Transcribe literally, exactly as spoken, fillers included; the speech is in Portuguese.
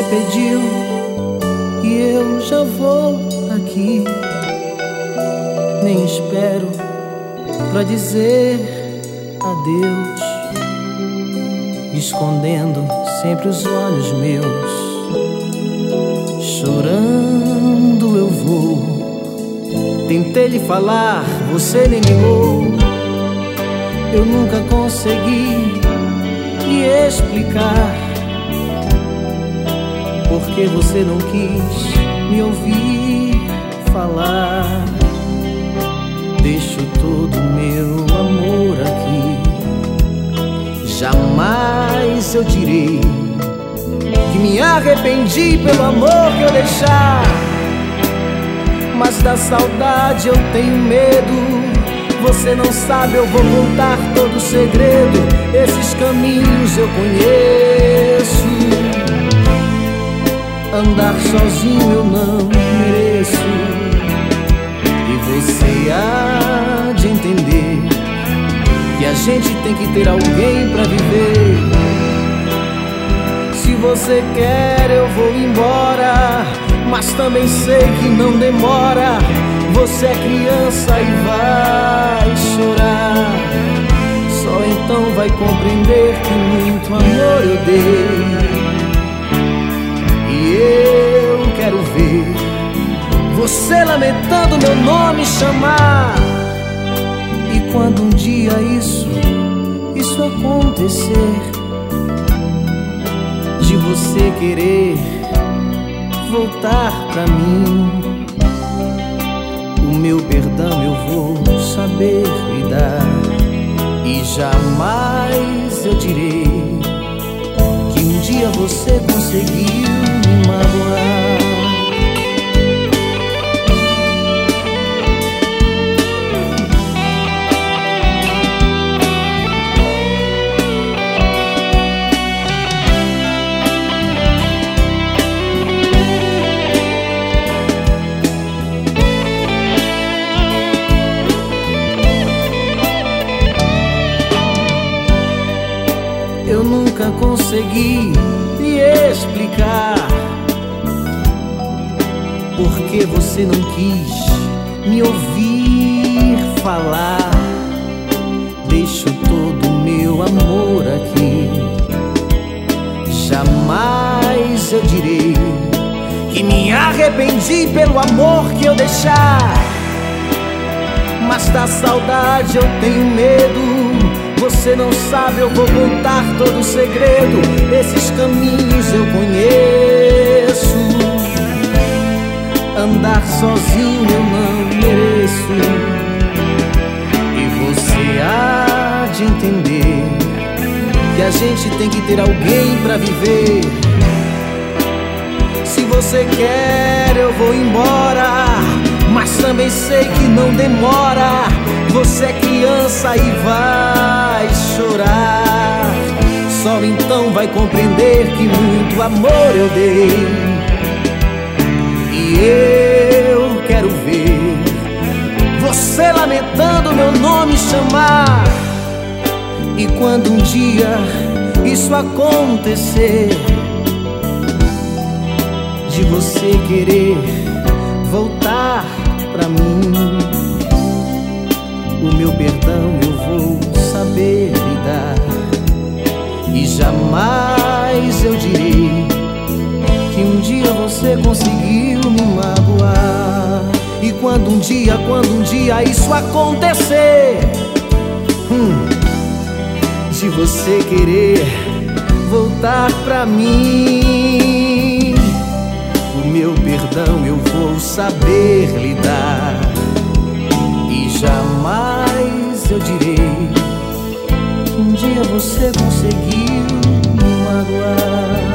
pediu e eu já vou aqui. Nem espero pra dizer adeus, escondendo sempre os olhos meus. Chorando eu vou. Tentei lhe falar, você nem ligou. Eu nunca consegui lhe explicar porque você não quis me ouvir falar. Deixo todo meu amor aqui. Jamais eu direi que me arrependi pelo amor que eu deixar, mas da saudade eu tenho medo. Você não sabe, eu vou contar todo o segredo. Esses caminhos eu conheço. Andar sozinho eu não mereço. E você há de entender que a gente tem que ter alguém pra viver. Se você quer eu vou embora, mas também sei que não demora. Você é criança e vai chorar. Só então vai compreender que muito amor eu dei. E eu quero ver você lamentando meu nome chamar. E quando um dia isso, isso acontecer, de você querer voltar pra mim, o meu perdão eu vou saber lhe dar. E jamais eu direi que um dia você conseguiu me magoar. Eu nunca consegui lhe explicar porque você não quis me ouvir falar. Deixo todo o meu amor aqui. Jamais eu direi que me arrependi pelo amor que eu deixar, mas da saudade eu tenho medo. Você não sabe, eu vou contar todo o segredo. Esses caminhos eu conheço. Andar sozinho eu não mereço. E você há de entender que a gente tem que ter alguém pra viver. Se você quer eu vou embora, mas também sei que não demora. Você é criança e vai chorar. Só então vai compreender que muito amor eu dei. E eu quero ver você lamentando meu nome chamar. E quando um dia isso acontecer, de você querer voltar pra mim, o meu perdão eu vou saber lhe dar. E jamais eu direi que um dia você conseguiu me magoar. E quando um dia, quando um dia isso acontecer, hum, de você querer voltar pra mim, o meu perdão eu vou saber lhe dar. E jamais eu direi que um dia você conseguiu me magoar.